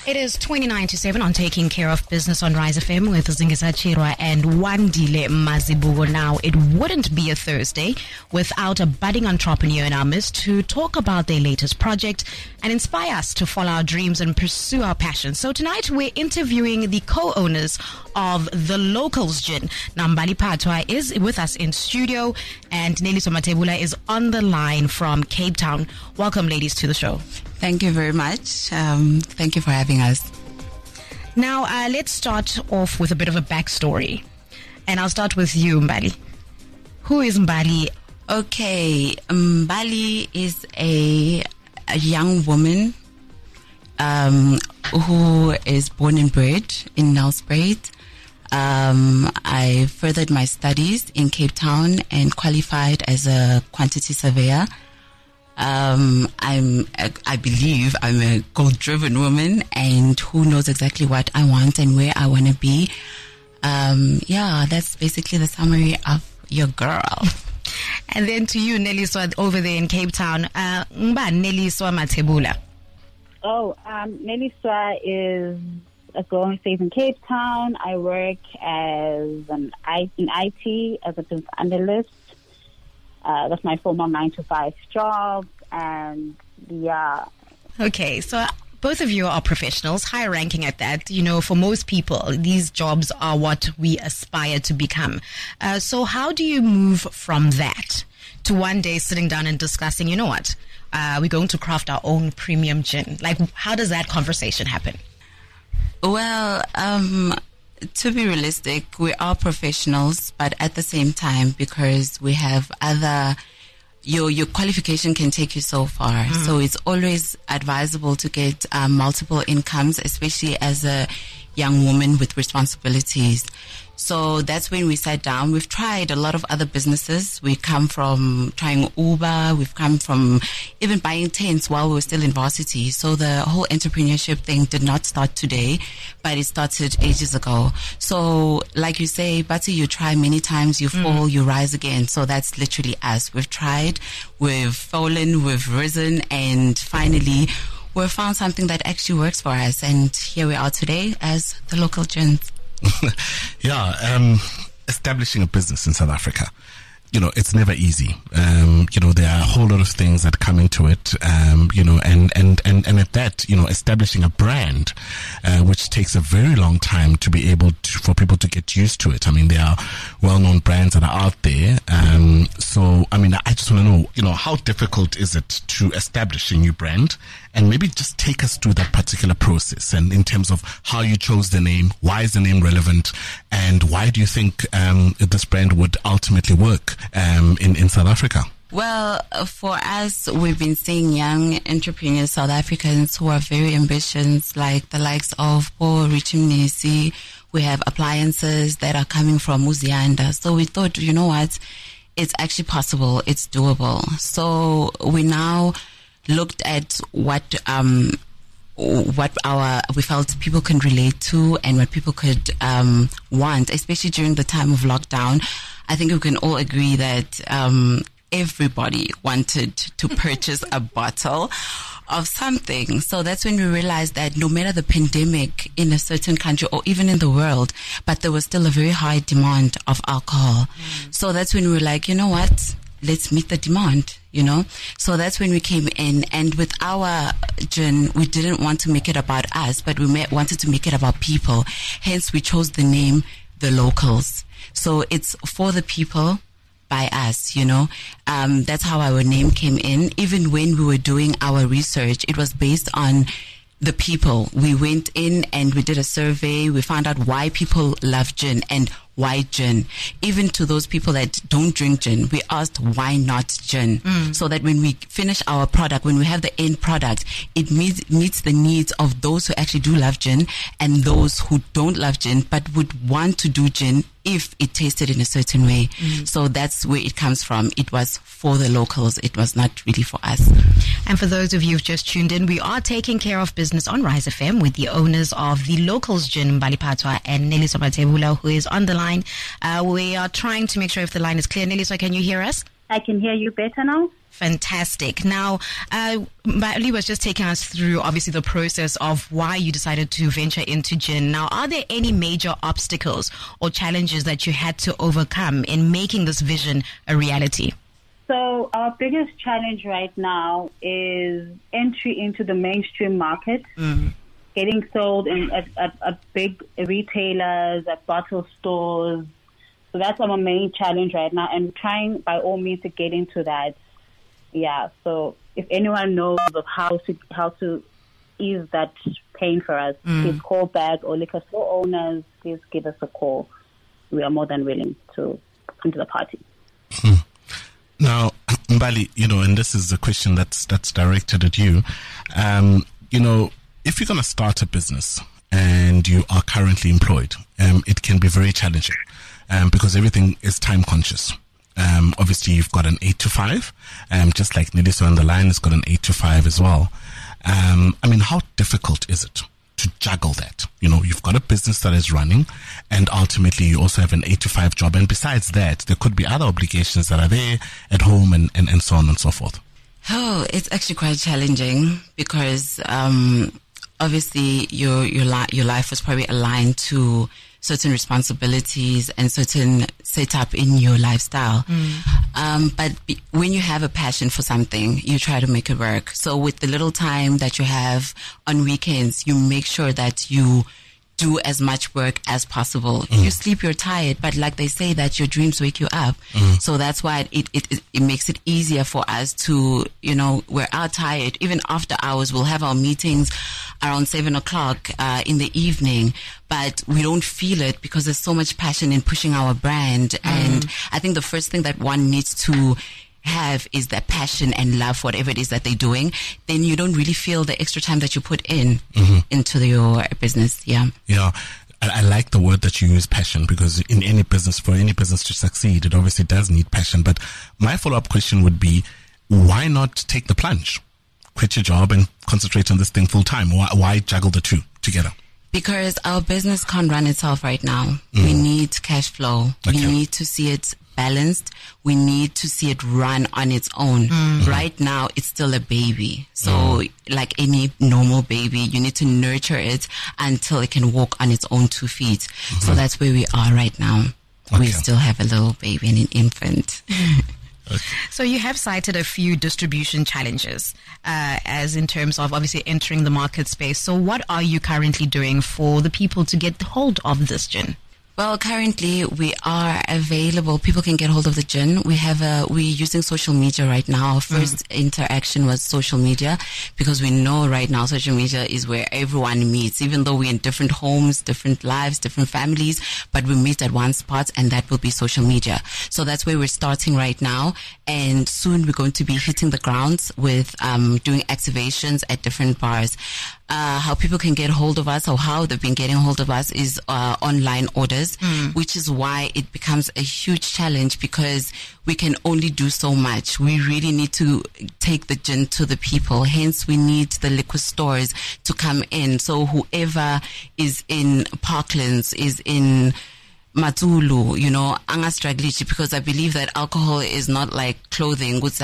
It is 29 to 7 on Taking Care of Business on Rise FM with Zingisa Chirwa and Wandile Mazibugo. Now, it wouldn't be a Thursday without a budding entrepreneur in our midst to talk about their latest project and inspire us to follow our dreams and pursue our passions. So tonight, we're interviewing the co-owners of The Locals Gin. Nambali Patwa is with us in studio and Neliso Matebula is on the line from Cape Town. Welcome, ladies, to the show. Thank you very much. Thank you for having us. Now, let's start off with a bit of a backstory. And I'll start with you, Mbali. Who is Mbali? Okay, Mbali is a young woman who is born and bred in Nelspruit. I furthered my studies in Cape Town and qualified as a quantity surveyor. I believe I'm a goal-driven woman and who knows exactly what I want and where I want to be. That's basically the summary of your girl. And then to you, Neliswa, over there in Cape Town. Neliswa Matebula. Neliswa is a girl who stays in Cape Town. I work in IT as a business analyst. That's my former 9-to-5 job, and yeah. Okay, so both of you are professionals, high ranking at that. You know, for most people, these jobs are what we aspire to become. So how do you move from that to one day sitting down and discussing, you know what, we're going to craft our own premium gin? Like, how does that conversation happen? Well, to be realistic, we are professionals, but at the same time, because we have your qualification can take you so far. So it's always advisable to get multiple incomes, especially as a young woman with responsibilities. So that's when we sat down. We've tried a lot of other businesses. We come from trying Uber. We've come from even buying tents while we were still in varsity. So the whole entrepreneurship thing did not start today, but it started ages ago. So like you say, Bati, you try many times, you fall, you rise again. So that's literally us. We've tried, we've fallen, we've risen, and finally we've found something that actually works for us. And here we are today as The Local Gins. Establishing a business in South Africa, you know, it's never easy. You know, there are a whole lot of things that come into it, you know, and at that, you know, establishing a brand, which takes a very long time to be able to, for people to get used to it. I mean, there are well-known brands that are out there. So, I mean, I just want to know, you know, how difficult is it to establish a new brand? And maybe just take us through that particular process and in terms of how you chose the name, why is the name relevant, and why do you think this brand would ultimately work in South Africa? Well, for us, we've been seeing young entrepreneurs, South Africans, who are very ambitious, like the likes of Paul Richimnisi. We have appliances that are coming from Muzianda. So we thought, you know what, it's actually possible, it's doable. So we now looked at what we felt people can relate to and what people could want, especially during the time of lockdown. I think we can all agree that everybody wanted to purchase a bottle of something. So that's when we realized that no matter the pandemic in a certain country or even in the world, but there was still a very high demand of alcohol. So that's when we were like, you know what? Let's meet the demand, you know? So that's when we came in, and with our gin, we didn't want to make it about us, but we wanted to make it about people. Hence, we chose the name The Locals. So it's for the people, by us, you know. That's how our name came in. Even when we were doing our research, it was based on the people. We went in and we did a survey. We found out why people love gin and why gin. Even to those people that don't drink gin, we asked why not gin? So that when we finish our product, when we have the end product, it meets the needs of those who actually do love gin and those who don't love gin but would want to do gin if it tasted in a certain way. So that's where it comes from. It was for the locals. It was not really for us. And for those of you who've just tuned in, we are taking care of business on Rise FM with the owners of The Locals Gin, Mbali Patwa and Neliso Matebula, who is on the line. We are trying to make sure if the line is clear. Neliso, can you hear us? I can hear you better now. Fantastic. Now, Mbali was just taking us through, obviously, the process of why you decided to venture into gin. Now, are there any major obstacles or challenges that you had to overcome in making this vision a reality? So our biggest challenge right now is entry into the mainstream market, getting sold at big retailers, at bottle stores. So that's our main challenge right now, and trying by all means to get into that. Yeah, so if anyone knows of how to ease that pain for us, please call back, or liquor store owners, please give us a call. We are more than willing to come to the party. Now, Mbali, and this is a question that's directed at you. If you're going to start a business and you are currently employed, it can be very challenging because everything is time conscious. Obviously, you've got an 8 to 5, just like Niliso on the line has got an 8 to 5 as well. How difficult is it to juggle that? You've got a business that is running, and ultimately you also have an 8 to 5 job. And besides that, there could be other obligations that are there at home and so on and so forth. Oh, it's actually quite challenging because obviously your life was probably aligned to certain responsibilities and certain setup in your lifestyle. But when you have a passion for something, you try to make it work. So with the little time that you have on weekends, you make sure that you do as much work as possible. You sleep, you're tired, but like they say that your dreams wake you up. So that's why it makes it easier for us to, we're out tired. Even after hours, we'll have our meetings around 7 o'clock in the evening, but we don't feel it because there's so much passion in pushing our brand. And I think the first thing that one needs to have is that passion and love for whatever it is that they're doing. Then you don't really feel the extra time that you put into your business. Yeah. I like the word that you use, passion, because in any business, for any business to succeed, it obviously does need passion. But my follow-up question would be, why not take the plunge, quit your job and concentrate on this thing full time? Why juggle the two together? Because our business can't run itself right now. We need cash flow. Okay. We need to see it balanced. We need to see it run on its own. Right now, it's still a baby. So like any normal baby, you need to nurture it until it can walk on its own 2 feet. So that's where we are right now. Okay. We still have a little baby and an infant. So you have cited a few distribution challenges as in terms of obviously entering the market space. So what are you currently doing for the people to get hold of this gin? Well, currently we are available. People can get hold of the gin. We're using social media right now. Our first interaction was social media because we know right now social media is where everyone meets, even though we're in different homes, different lives, different families, but we meet at one spot, and that will be social media. So that's where we're starting right now. And soon we're going to be hitting the grounds with doing activations at different bars. How people can get hold of us, or how they've been getting hold of us, is online orders, which is why it becomes a huge challenge because we can only do so much. We really need to take the gin to the people. Hence, we need the liquor stores to come in. So whoever is in Parklands, is in Matsulu, anga struggle, because I believe that alcohol is not like clothing. Next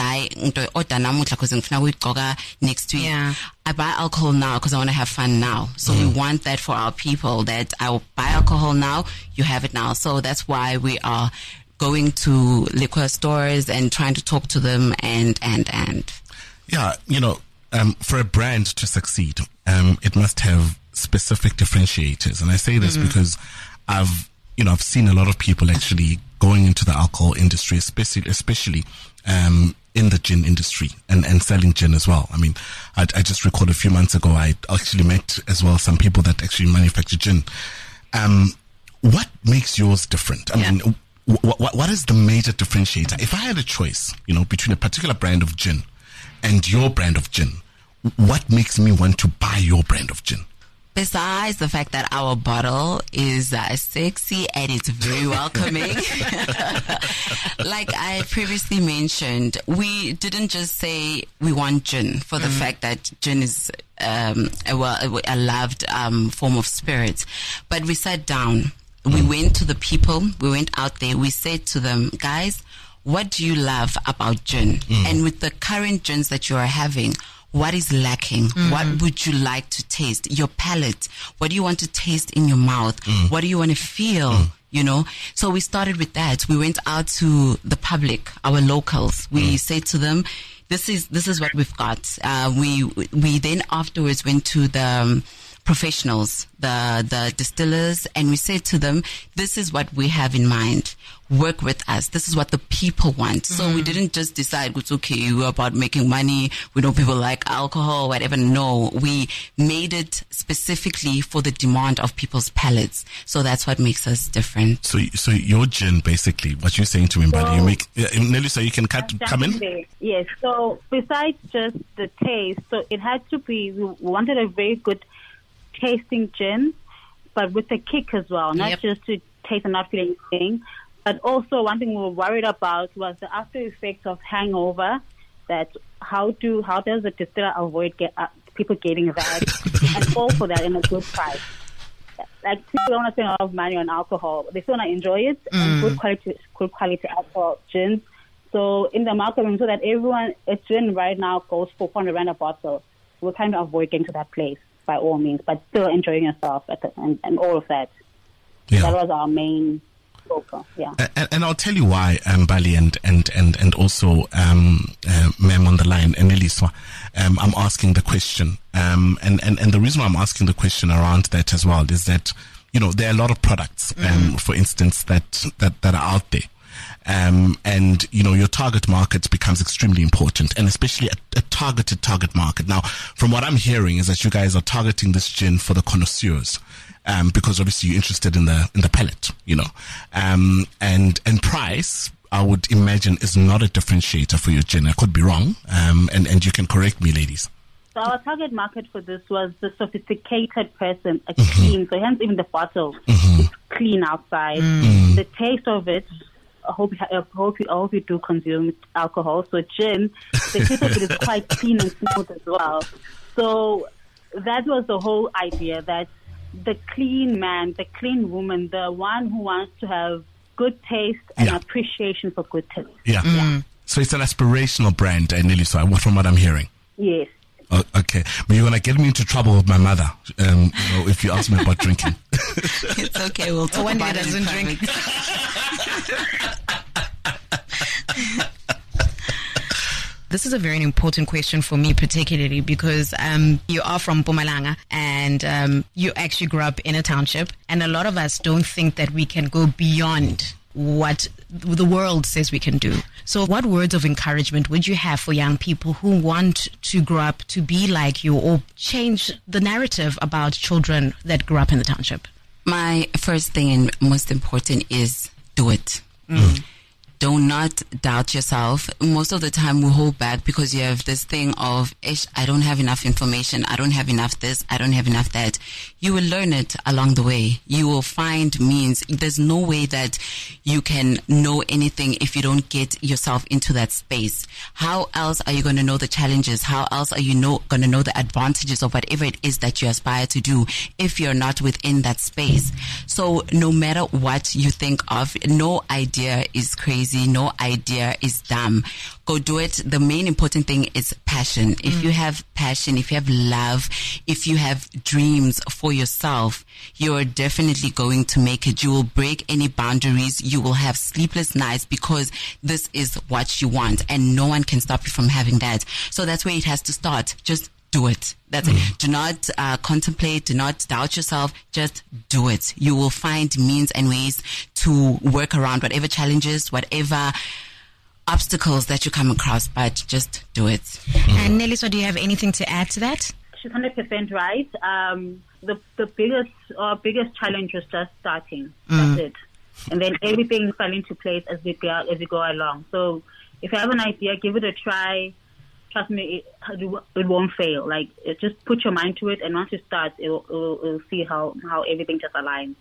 week. Yeah. I buy alcohol now because I want to have fun now. So we want that for our people, that I will buy alcohol now, you have it now. So that's why we are going to liquor stores and trying to talk to them and. Yeah, for a brand to succeed, it must have specific differentiators. And I say this because I've seen a lot of people actually going into the alcohol industry, especially in the gin industry and selling gin as well. I mean, I just recalled a few months ago, I actually met as well some people that actually manufacture gin. What makes yours different? I mean, what is the major differentiator? If I had a choice, between a particular brand of gin and your brand of gin, what makes me want to buy your brand of gin? Besides the fact that our bottle is sexy and it's very welcoming, like I previously mentioned, we didn't just say we want gin for the fact that gin is a loved form of spirit, but we sat down, we went to the people, we went out there, we said to them, guys, what do you love about gin? And with the current gins that you are having, what is lacking? What would you like to taste? Your palate. What do you want to taste in your mouth? What do you want to feel? You know, so we started with that. We went out to the public, our locals. We said to them, this is what we've got. We then afterwards went to the professionals, the distillers, and we said to them, this is what we have in mind. Work with us. This is what the people want. So we didn't just decide, it's okay, we're about making money. We know people like alcohol, whatever. No, we made it specifically for the demand of people's palates. So that's what makes us different. So your gin, basically, what you're saying to me, buddy, you make, Nelly, so you can come in? Yes. So besides just the taste, so it had to be, we wanted a very good tasting gin, but with a kick as well, not just to taste and not feel anything. But also one thing we were worried about was the after effects of hangover. That how does the distiller avoid people getting that and fall for that in a good price? Like people don't want to spend a lot of money on alcohol, they still want to enjoy it and good quality alcohol gin. So in the marketing, so that everyone, a gin right now goes for 400 rand a bottle. We're trying to avoid getting to that place by all means, but still enjoying yourself and all of that. Yeah. That was our main focus. Yeah. And I'll tell you why, Bali and also ma'am on the line, and Eliswa, I'm asking the question. And the reason why I'm asking the question around that as well is that, you know, there are a lot of products, for instance, that are out there. And you know, your target market becomes extremely important, and especially a targeted target market. Now, from what I'm hearing is that you guys are targeting this gin for the connoisseurs, because obviously you're interested in the palate, you know, and price, I would imagine, is not a differentiator for your gin. I could be wrong, and you can correct me, ladies. So our target market for this was the sophisticated person, a clean. So hence even the bottle is clean outside. The taste of it. I hope you do consume alcohol. So gin, the taste of it is quite clean and smooth as well. So that was the whole idea, that the clean man, the clean woman, the one who wants to have good taste and appreciation for good taste. Yeah. So it's an aspirational brand, Nelly, from what I'm hearing. Yes. Okay, but you're gonna get me into trouble with my mother, you know, if you ask me about drinking. It's okay, we'll talk about it. Doesn't drink. This is a very important question for me, particularly because you are from Mpumalanga and you actually grew up in a township, and a lot of us don't think that we can go beyond what the world says we can do. So what words of encouragement would you have for young people who want to grow up to be like you, or change the narrative about children that grew up in the township? My first thing and most important is do it. Do not doubt yourself. Most of the time we hold back because you have this thing of, I don't have enough information. I don't have enough this. I don't have enough that. You will learn it along the way. You will find means. There's no way that you can know anything if you don't get yourself into that space. How else are you going to know the challenges? How else are you going to know the advantages of whatever it is that you aspire to do if you're not within that space? So no matter what you think of, no idea is crazy. No idea is dumb. Go do it. The main important thing is passion. If you have passion, if you have love, if you have dreams for yourself, you're definitely going to make it. You will break any boundaries. You will have sleepless nights because this is what you want, and no one can stop you from having that. So that's where it has to start. Just do it. That's it. Do not contemplate. Do not doubt yourself. Just do it. You will find means and ways to work around whatever challenges, whatever obstacles that you come across, but just do it. And Nelly, so do you have anything to add to that? She's 100% right. The biggest challenge was just starting. That's it. And then everything fell into place as we go along. So if you have an idea, give it a try. Trust me, it won't fail. Like, just put your mind to it, and once you start, you'll see how everything just aligns.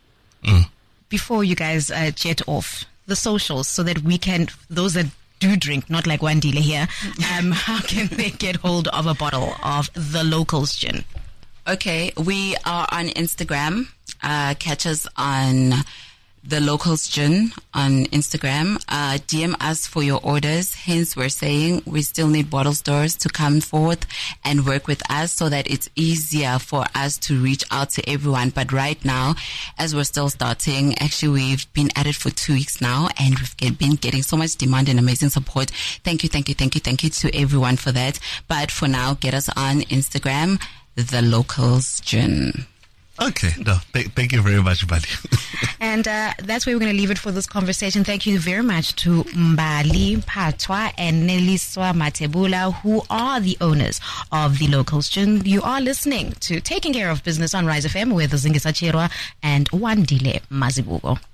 Before you guys jet off, the socials, so that we can, those that do drink, not like Wandile here, how can they get hold of a bottle of the Locals gin? Okay, we are on Instagram. Catch us on The Locals Gin on Instagram. DM us for your orders. Hence, we're saying we still need bottle stores to come forth and work with us so that it's easier for us to reach out to everyone. But right now, as we're still starting, actually, we've been at it for 2 weeks now, and we've been getting so much demand and amazing support. Thank you to everyone for that. But for now, get us on Instagram, The Locals Gin. Okay, no, thank you very much, Mbali. And that's where we're going to leave it for this conversation. Thank you very much to Mbali Phatwa and Neliswa Matebula, who are the owners of The Locals Gin. You are listening to Taking Care of Business on Rise FM with Zingisa Chirwa and Wandile Mazibuko.